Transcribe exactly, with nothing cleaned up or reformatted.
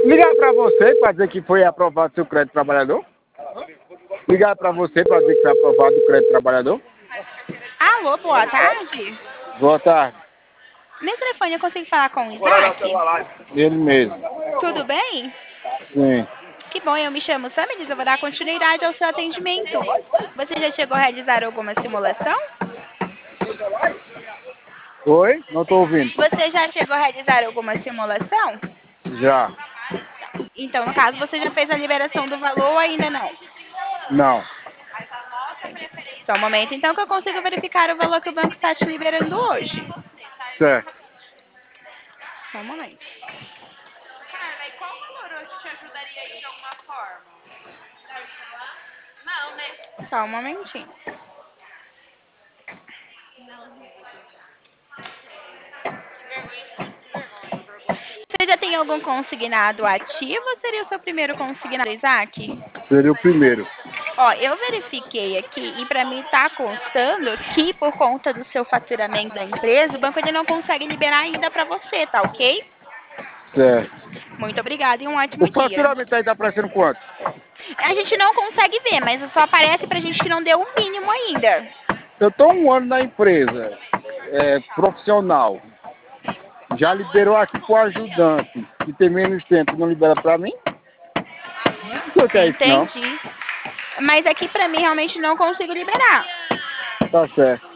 Ligar para você para dizer que foi aprovado seu crédito trabalhador? Ligar para você para dizer que foi aprovado o crédito trabalhador? Alô, boa tarde. Boa tarde. Nesse telefone eu consigo falar com o Isaac? Ele mesmo. Tudo bem? Sim. Que bom, eu me chamo Samiris, eu vou dar continuidade ao seu atendimento. Você já chegou a realizar alguma simulação? Oi? Não estou ouvindo. Você já chegou a realizar alguma simulação? Já. Então, no caso, você já fez a liberação do valor ou ainda não? Não. Só um momento, então, que eu consigo verificar o valor que o banco está te liberando hoje. Certo. Só um momento. Carla, e qual valor hoje te ajudaria aí de alguma forma? Não, né? Só um momentinho. Você já tem algum consignado ativo ou seria o seu primeiro consignado, Isaac? Seria o primeiro. Ó, eu verifiquei aqui e para mim tá constando que por conta do seu faturamento da empresa, o banco ele não consegue liberar ainda para você, tá ok? Certo. Muito obrigada e um O ótimo dia. faturamento aí tá aparecendo quanto? A gente não consegue ver, mas só aparece pra gente que não deu o mínimo ainda. Eu estou um ano na empresa, é, profissional. Já liberou aqui pro ajudante, que tem menos tempo, não libera para mim? Não quer isso não. Entendi. Mas aqui pra mim realmente não consigo liberar. Tá certo.